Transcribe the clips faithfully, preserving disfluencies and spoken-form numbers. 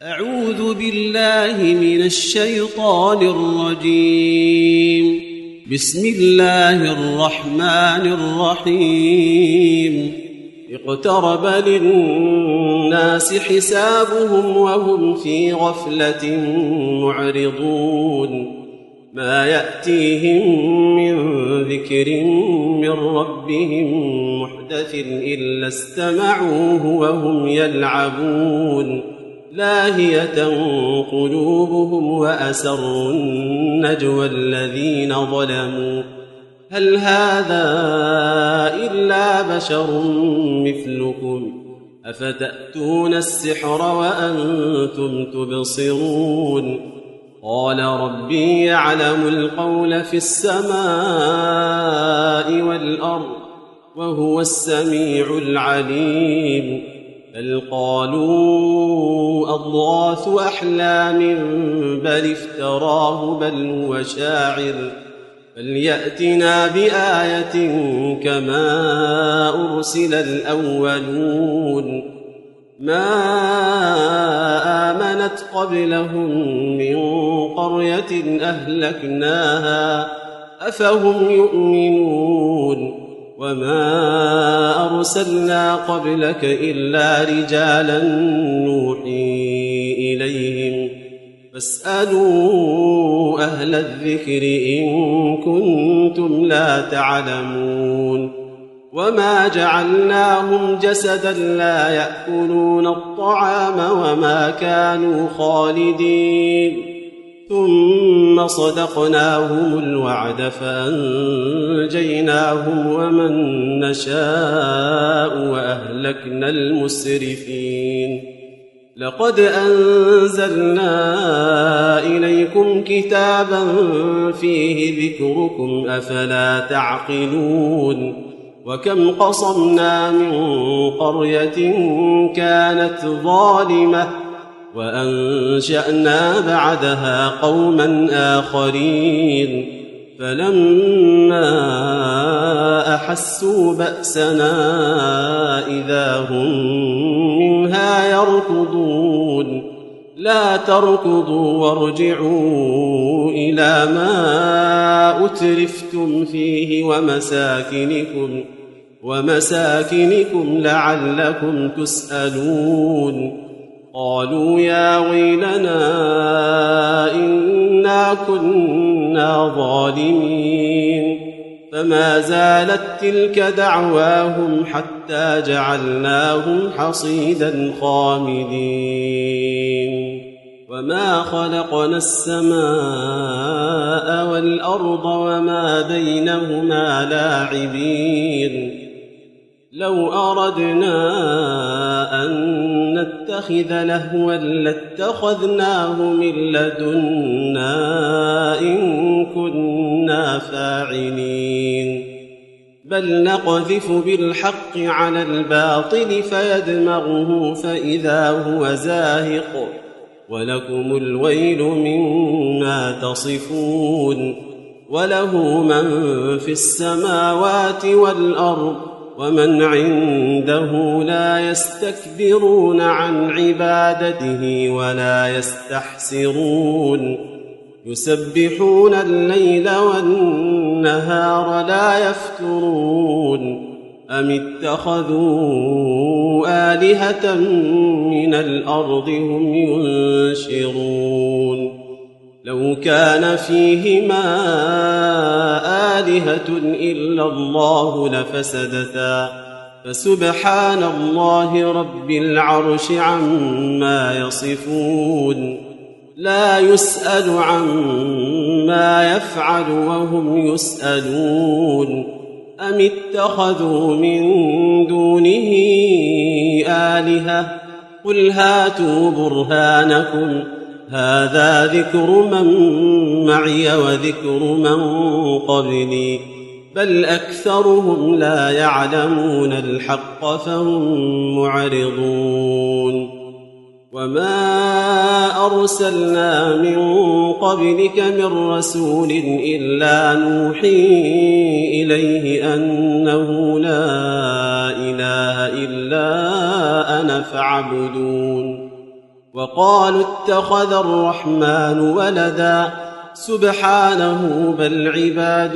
أعوذ بالله من الشيطان الرجيم. بسم الله الرحمن الرحيم. اقترب للناس حسابهم وهم في غفلة معرضون. ما يأتيهم من ذكر من ربهم محدث إلا استمعوه وهم يلعبون. لاهية قلوبهم وأسروا النجوى الذين ظلموا هل هذا إلا بشر مثلكم أفتأتون السحر وأنتم تبصرون. قال ربي يعلم القول في السماء والأرض وهو السميع العليم. بل قالوا أضغاث أحلام بل افتراه بل هو شاعر فليأتنا بآية كما أرسل الأولون. ما آمنت قبلهم من قرية أهلكناها أفهم يؤمنون. وما أرسلنا قبلك إلا رجالا نوحي إليهم فاسألوا أهل الذكر إن كنتم لا تعلمون. وما جعلناهم جسدا لا يأكلون الطعام وما كانوا خالدين. ثم صدقناهم الوعد فأنجيناهم ومن نشاء وأهلكنا المسرفين. لقد أنزلنا إليكم كتابا فيه ذكركم أفلا تعقلون. وكم قصمنا من قرية كانت ظالمة وأنشأنا بعدها قوما آخرين فلما أحسوا بأسنا إذا هم منها يركضون. لا تركضوا وارجعوا إلى ما أترفتم فيه ومساكنكم ومساكنكم لعلكم تسألون. قالوا يا ويلنا إنا كنا ظالمين. فما زالت تلك دعواهم حتى جعلناهم حصيدا خامدين. وما خلقنا السماء والأرض وما بينهما لاعبين. لو أردنا أن نتخذ لهوا لاتخذناه من لدنا إن كنا فاعلين. بل نقذف بالحق على الباطل فيدمغه فإذا هو زاهق ولكم الويل مما تصفون. وله من في السماوات والأرض ومن عنده لا يستكبرون عن عبادته ولا يستحسرون. يسبحون الليل والنهار لا يفترون. أم اتخذوا آلهة من الأرض هم ينشرون. لو كان فيهما آلهة إلا الله لفسدتا فسبحان الله رب العرش عما يصفون. لا يسأل عما يفعل وهم يسألون. أم اتخذوا من دونه آلهة قل هاتوا برهانكم هذا ذكر من معي وذكر من قبلي بل أكثرهم لا يعلمون الحق فهم معرضون. وما أرسلنا من قبلك من رسول إلا نوحي إليه أنه لا إله إلا أنا فاعبدون. وقالوا اتخذ الرحمن ولدا سبحانه بل عباد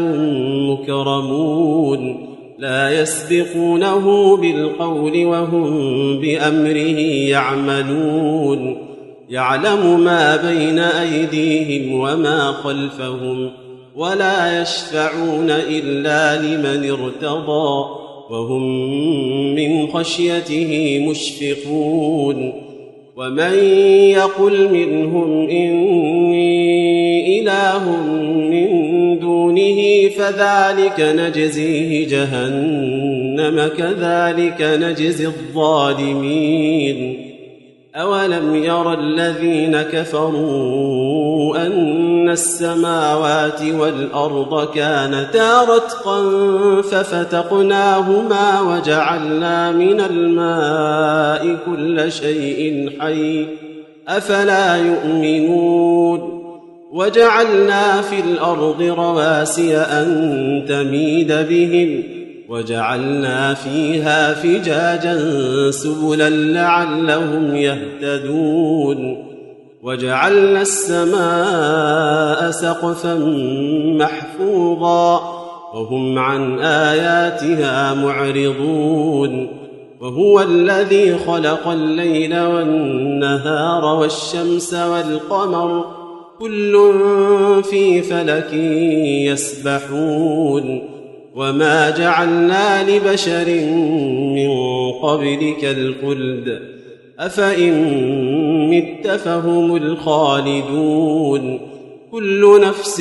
مكرمون لا يسبقونه بالقول وهم بأمره يعملون يعلم ما بين أيديهم وما خلفهم ولا يشفعون إلا لمن ارتضى وهم من خشيته مشفقون ومن يقل منهم إني إله من دونه فذلك نجزيه جهنم كذلك نجزي الظالمين أولم ير الذين كفروا أن السماوات والأرض كانتا رتقا ففتقناهما وجعلنا من الماء كل شيء حي أفلا يؤمنون وجعلنا في الأرض رواسي أن تميد بهم وجعلنا فيها فجاجا سبلا لعلهم يهتدون وجعلنا السماء سقفا محفوظا وهم عن آياتها معرضون وهو الذي خلق الليل والنهار والشمس والقمر كل في فلك يسبحون وما جعلنا لبشر من قبلك الخلد أفإن مت فهم الخالدون كل نفس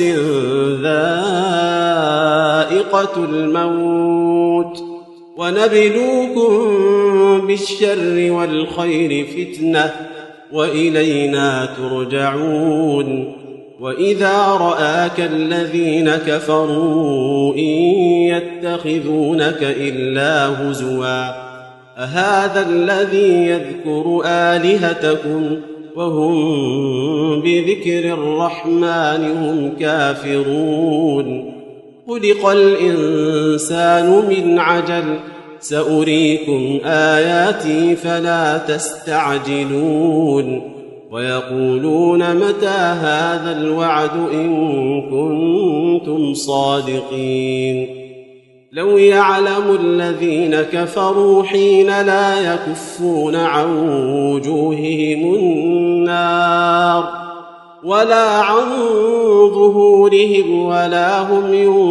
ذائقة الموت ونبلوكم بالشر والخير فتنة وإلينا ترجعون وإذا رآك الذين كفروا إن يتخذونك إلا هزوا أهذا الذي يذكر آلهتكم وهم بذكر الرحمن هم كافرون خلق الإنسان من عجل سأريكم آياتي فلا تستعجلون ويقولون متى هذا الوعد إن كنتم صادقين لو يعلم الذين كفروا حين لا يكفون عن وجوههم النار ولا عن ظهورهم ولا هم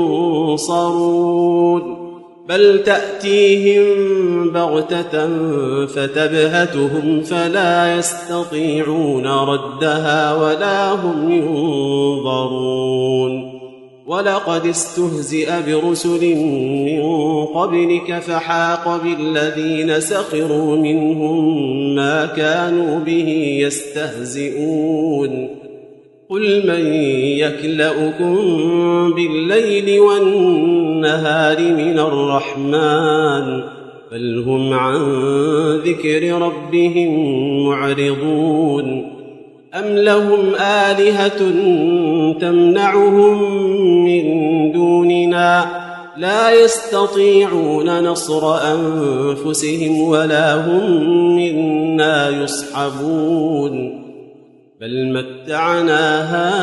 ينصرون بل تأتيهم بغتة فتبهتهم فلا يستطيعون ردها ولا هم ينظرون ولقد استهزئ برسل من قبلك فحاق بالذين سخروا منهم ما كانوا به يستهزئون قل من يكلؤكم بالليل والنهار من الرحمن بل هم عن ذكر ربهم معرضون أم لهم آلهة تمنعهم من دوننا لا يستطيعون نصر أنفسهم ولا هم منا يصحبون بل متعنا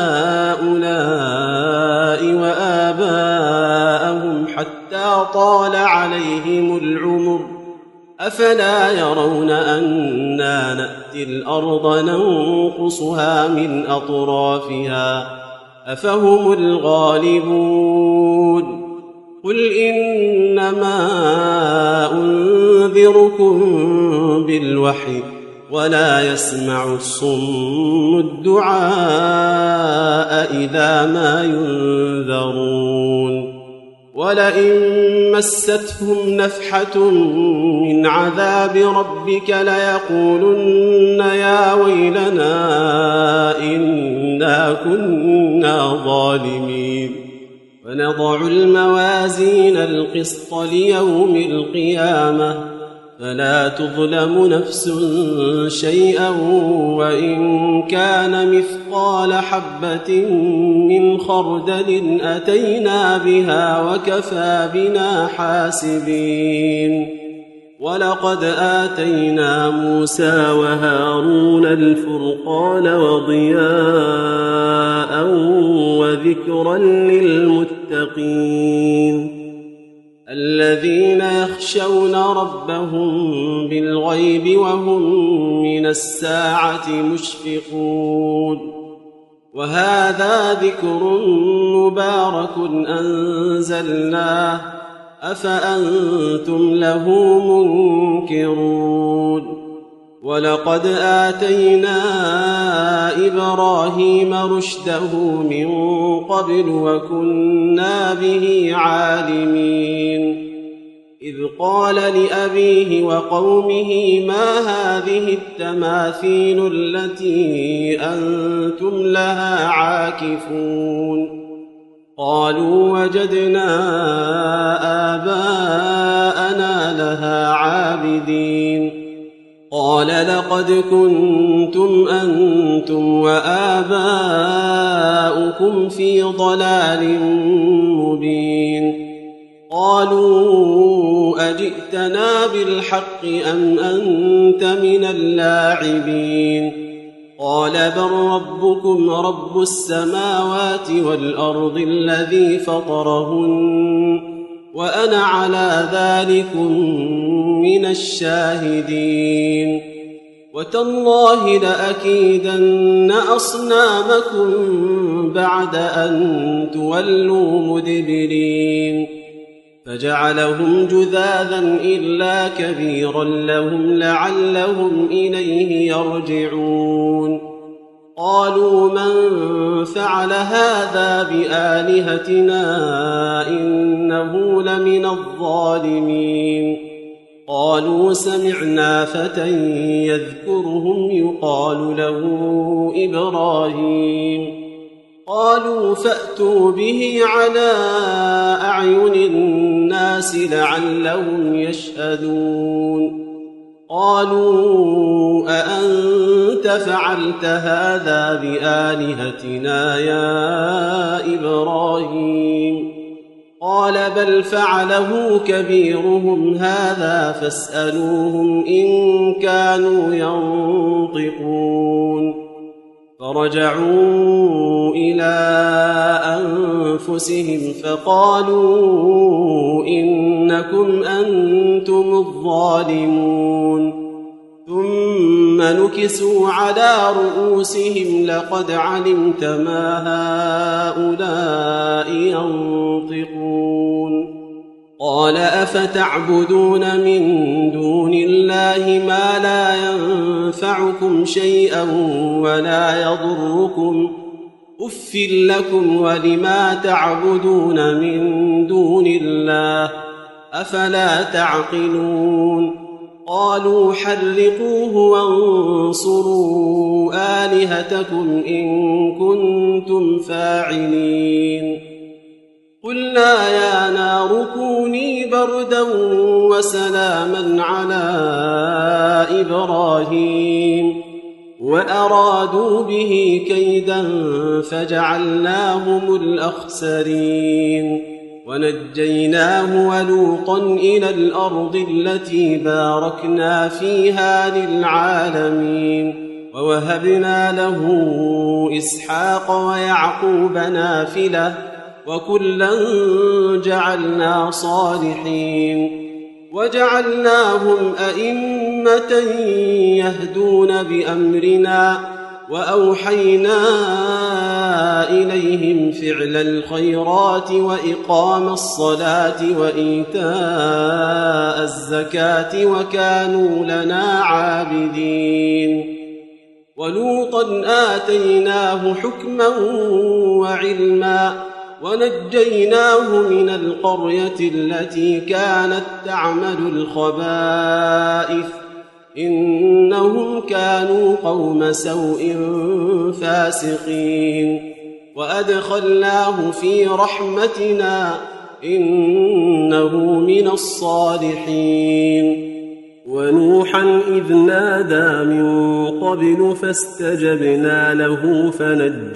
هؤلاء وآباءهم حتى طال عليهم العمر أفلا يرون أنا نأتي الأرض ننقصها من أطرافها أفهم الغالبون قل إنما أنذركم بالوحي ولا يسمع الصم الدعاء إذا ما ينذرون ولئن مستهم نفحة من عذاب ربك ليقولن يا ويلنا إنا كنا ظالمين ونضع الموازين القسط ليوم القيامة فلا تظلم نفس شيئا وإن كان مثقال حبة من خردل أتينا بها وكفى بنا حاسبين ولقد آتينا موسى وهارون الفرقان وضياء وذكرا للمتقين الذين يخشون ربهم بالغيب وهم من الساعة مشفقون وهذا ذكر مبارك أنزلناه أفأنتم له منكرون ولقد آتينا إبراهيم رشده من قبل وكنا به عالمين إذ قال لأبيه وقومه ما هذه التماثيل التي أنتم لها عاكفون قالوا وجدنا آباءنا لها عابدين قال لقد كنتم أنتم وآباؤكم في ضلال مبين قالوا أجئتنا بالحق أم أنت من اللاعبين قال بل ربكم رب السماوات والأرض الذي فطرهن وأنا على ذلكم من الشاهدين وتالله لأكيدن أصنامكم بعد أن تولوا مدبرين فجعلهم جذاذا إلا كبيرا لهم لعلهم إليه يرجعون قالوا من فعل هذا بآلهتنا إنه لمن الظالمين قالوا سمعنا فتى يذكرهم يقال له إبراهيم قالوا فأتوا به على أعين الناس لعلهم يشهدون قالوا أأنت فعلت هذا بآلهتنا يا إبراهيم قال بل فعله كبيرهم هذا فاسألوهم إن كانوا ينطقون فرجعوا إلى أنفسهم فقالوا إنكم أنتم الظالمون ثم نكسوا على رؤوسهم لقد علمت ما هؤلاء ينطقون قال أفتعبدون من دون الله ما لا ينفعكم شيئا ولا يضركم أف لكم ولما تعبدون من دون الله أفلا تعقلون قالوا حرقوه وانصروا آلهتكم إن كنتم فاعلين قلنا يا نار كوني بردا وسلاما على إبراهيم وأرادوا به كيدا فجعلناهم الأخسرين ونجيناه ولوطا إلى الأرض التي باركنا فيها للعالمين ووهبنا له إسحاق ويعقوب نافلة وكلا جعلنا صالحين وجعلناهم أئمة يهدون بأمرنا وأوحينا إليهم فعل الخيرات وإقام الصلاة وإيتاء الزكاة وكانوا لنا عابدين ولوطا آتيناه حكما وعلما ونجيناه من القرية التي كانت تعمل الخبائث إنهم كانوا قوم سوء فاسقين وأدخلناه في رحمتنا إنه من الصالحين ونوحا إذ نادى من قبل فاستجبنا له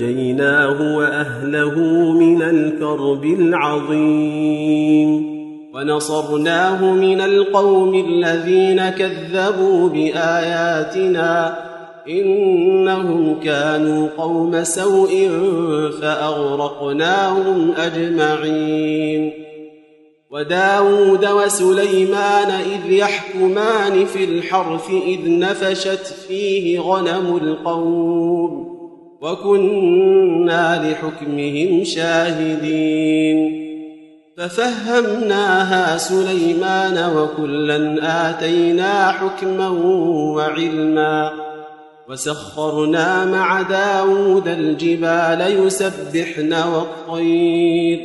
فنجيناه وأهله من الكرب العظيم ونصرناه من القوم الذين كذبوا بآياتنا إنهم كانوا قوم سوء فأغرقناهم أجمعين. وداود وسليمان إذ يحكمان في الحرث إذ نفشت فيه غنم القوم وكنا لحكمهم شاهدين. ففهمناها سليمان وكلا آتينا حكما وعلما وسخرنا مع داود الجبال يسبحن والطير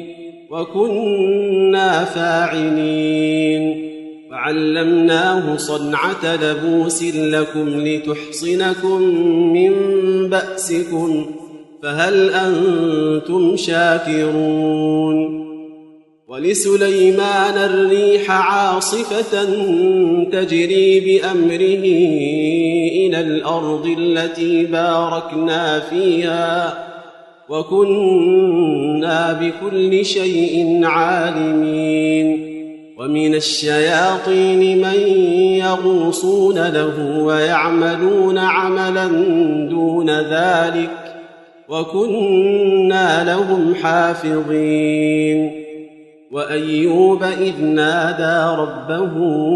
وكنا فاعلين. وعلمناه صنعة لبوس لكم لتحصنكم من بأسكم فهل أنتم شاكرون. ولسليمان الريح عاصفة تجري بأمره إلى الأرض التي باركنا فيها وكنا بكل شيء عالمين. ومن الشياطين من يغوصون له ويعملون عملا دون ذلك وكنا لهم حافظين. وأيوب إذ نادى ربه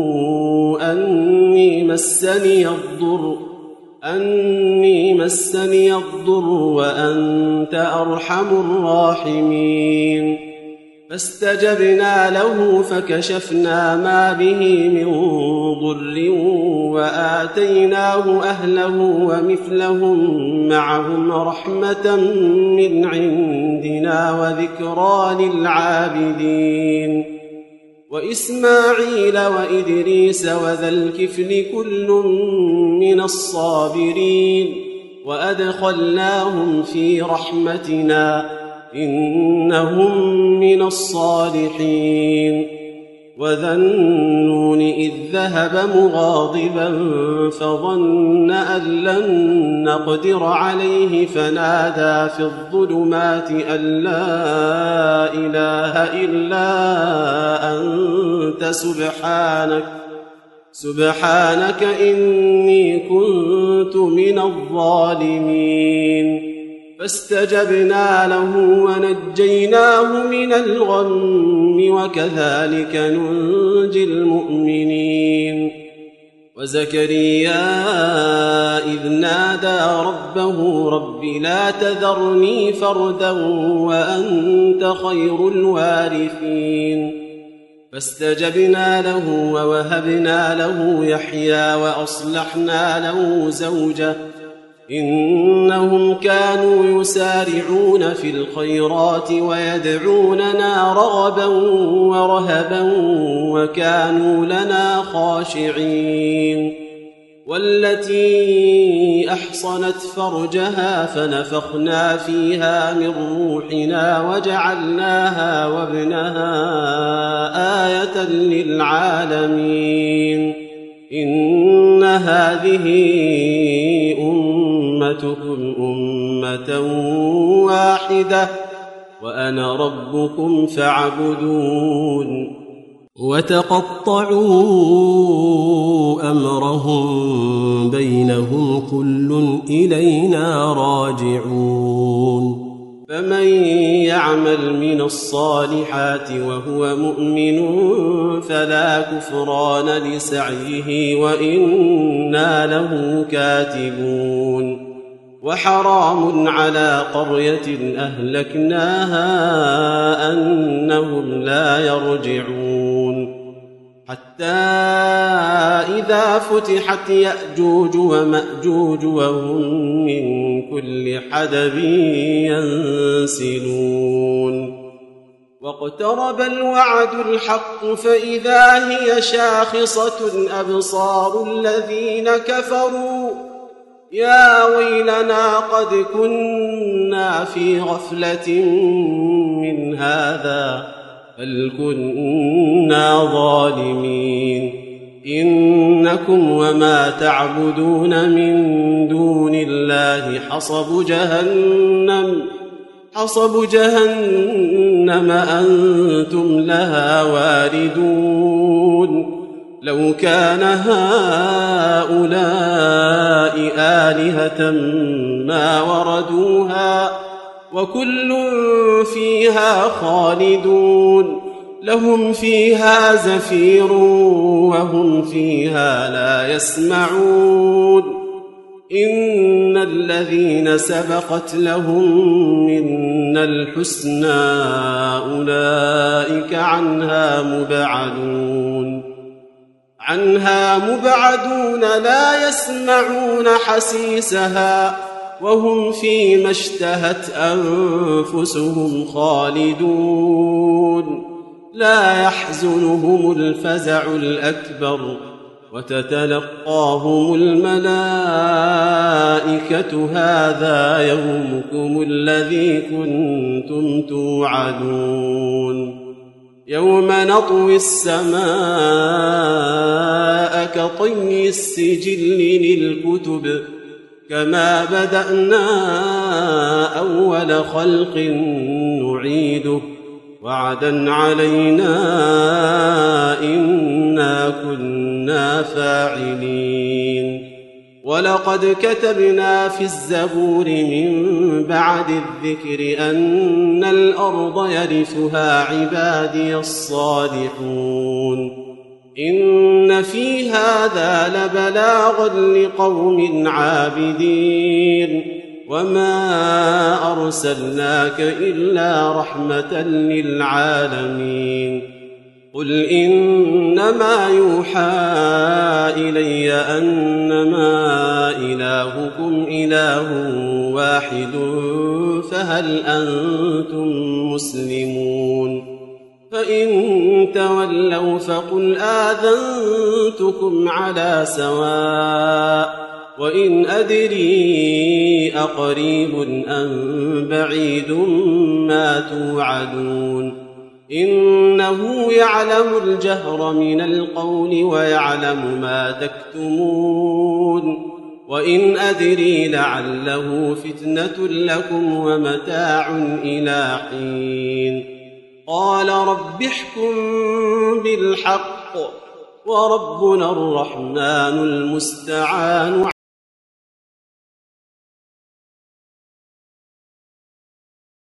أني مسني الضر أني مسني الضر وأنت أرحم الراحمين. فاستجبنا له فكشفنا ما به من ضر وآتيناه أهله ومثلهم معهم رحمة من عندنا وذكرى للعابدين. وإسماعيل وإدريس وذا الكفل كل من الصابرين وأدخلناهم في رحمتنا إنهم من الصالحين. وذا النون إذ ذهب مغاضبا فظن أن لن نقدر عليه فنادى في الظلمات أن لا إله إلا أنت سبحانك سبحانك إني كنت من الظالمين. فاستجبنا له ونجيناه من الغم وكذلك ننجي المؤمنين. وزكريا إذ نادى ربه رب لا تذرني فردا وأنت خير الوارثين. فاستجبنا له ووهبنا له يحيى وأصلحنا له زوجه إنهم كانوا يسارعون في الخيرات ويدعوننا رغبا ورهبا وكانوا لنا خاشعين. والتي أحصنت فرجها فنفخنا فيها من روحنا وجعلناها وابنها آية للعالمين. إن هذه أمتكم أمة واحدة وأنا ربكم فاعبدون. وتقطعوا أمرهم بينهم كل إلينا راجعون. فمن يعمل من الصالحات وهو مؤمن فلا كفران لسعيه وإنا له كاتبون. وحرام على قرية أهلكناها أنهم لا يرجعون. حتى إذا فتحت يأجوج ومأجوج وهم من كل حدب ينسلون. واقترب الوعد الحق فإذا هي شاخصة أبصار الذين كفروا يا ويلنا قد كنا في غفلة من هذا بل كنا ظالمين. إنكم وما تعبدون من دون الله حصب جهنم حصب جهنم أنتم لها واردون لو كان هؤلاء آلهة ما وردوها وكل فيها خالدون لهم فيها زفير وهم فيها لا يسمعون إن الذين سبقت لهم منا الحسنى أولئك عنها مبعدون عنها مبعدون لا يسمعون حسيسها وهم فيما اشتهت أنفسهم خالدون لا يحزنهم الفزع الأكبر وتتلقاهم الملائكة هذا يومكم الذي كنتم توعدون يوم نطوي السماء كطي السجل للكتب كما بدأنا أول خلق نعيده وعدا علينا إنا كنا فاعلين ولقد كتبنا في الزبور من بعد الذكر أن الأرض يرثها عبادي الصالحون إن في هذا لبلاغا لقوم عابدين وما أرسلناك إلا رحمة للعالمين قل إنما يوحى إلي أنما إلهكم إله واحد فهل أنتم مسلمون فإن تولوا فقل آذنتكم على سواء وإن أدري أقريب أم بعيد ما توعدون إنه يعلم الجهر من القول ويعلم ما تكتمون وإن أدري لعله فتنة لكم ومتاع إلى حين قال رب احكم بالحق وربنا الرحمن المستعان